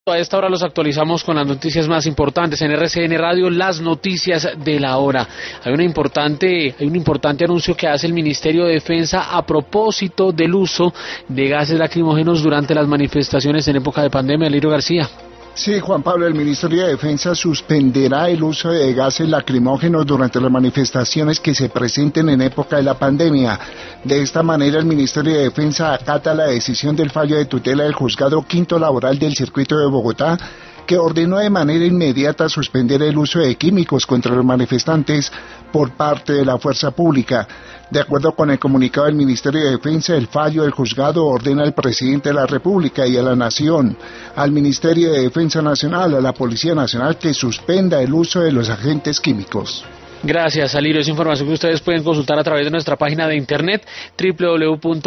A esta hora los actualizamos con las noticias más importantes en RCN Radio, las noticias de la hora. Hay un importante anuncio que hace el Ministerio de Defensa a propósito del uso de gases lacrimógenos durante las manifestaciones en época de pandemia. Lirio García. Sí, Juan Pablo, el Ministerio de Defensa suspenderá el uso de gases lacrimógenos durante las manifestaciones que se presenten en época de la pandemia. De esta manera, el Ministerio de Defensa acata la decisión del fallo de tutela del Juzgado Quinto Laboral del Circuito de Bogotá, que ordenó de manera inmediata suspender el uso de químicos contra los manifestantes por parte de la fuerza pública. De acuerdo con el comunicado del Ministerio de Defensa, el fallo del juzgado ordena al presidente de la República y a la Nación, al Ministerio de Defensa Nacional, a la Policía Nacional, que suspenda el uso de los agentes químicos. Gracias, Alirio. Es información que ustedes pueden consultar a través de nuestra página de internet www.